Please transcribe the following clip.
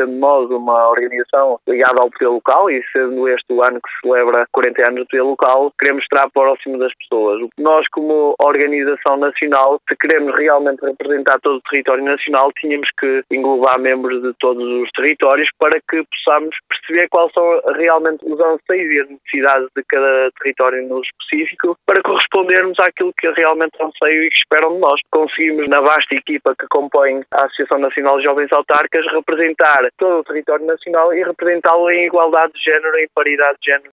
sendo nós uma organização ligada ao poder local e sendo este o ano que se celebra 40 anos do poder local, queremos estar próximo das pessoas. Nós, como organização nacional, se queremos realmente representar todo o território nacional, tínhamos que englobar membros de todos os territórios para que possamos perceber quais são realmente os anseios e as necessidades de cada território no específico, para correspondermos àquilo que realmente anseio e que esperam de nós. Conseguimos, na vasta equipa que compõe a Associação Nacional de Jovens Autarcas, representar todo o território nacional e representá-lo em igualdade de género e paridade de género